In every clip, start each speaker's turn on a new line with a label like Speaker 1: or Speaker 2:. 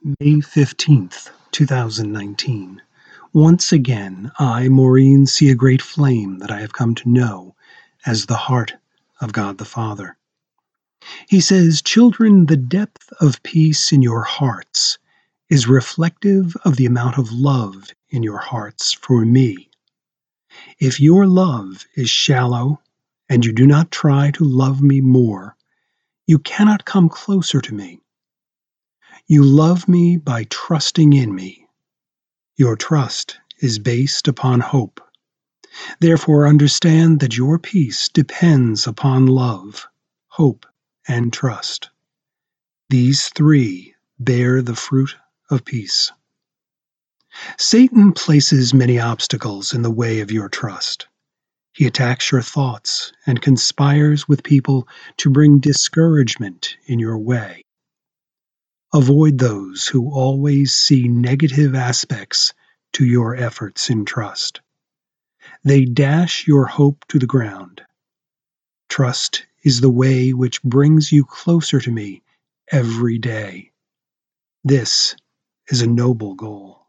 Speaker 1: May 15th, 2019. Once again, I, Maureen, see a great flame that I have come to know as the heart of God the Father. He says, "Children, the depth of peace in your hearts is reflective of the amount of love in your hearts for me. If your love is shallow and you do not try to love me more, you cannot come closer to me. You love me by trusting in me. Your trust is based upon hope. Therefore, understand that your peace depends upon love, hope, and trust. These three bear the fruit of peace. Satan places many obstacles in the way of your trust. He attacks your thoughts and conspires with people to bring discouragement in your way. Avoid those who always see negative aspects to your efforts in trust. They dash your hope to the ground. Trust is the way which brings you closer to me every day. This is a noble goal."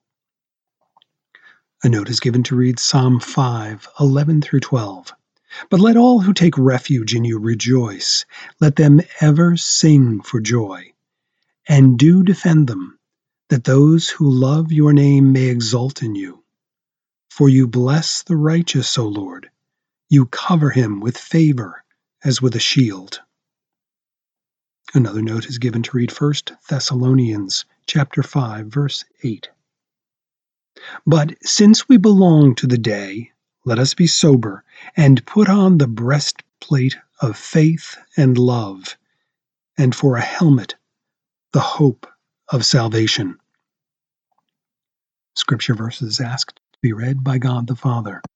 Speaker 1: A note is given to read Psalm 5:11 through 12. "But let all who take refuge in you rejoice. Let them ever sing for joy. And do defend them, that those who love your name may exult in you. For you bless the righteous, O Lord. You cover him with favor as with a shield." Another note is given to read 1 Thessalonians chapter 5, verse 8. "But since we belong to the day, let us be sober and put on the breastplate of faith and love, and for a helmet, the hope of salvation." Scripture verses asked to be read by God the Father.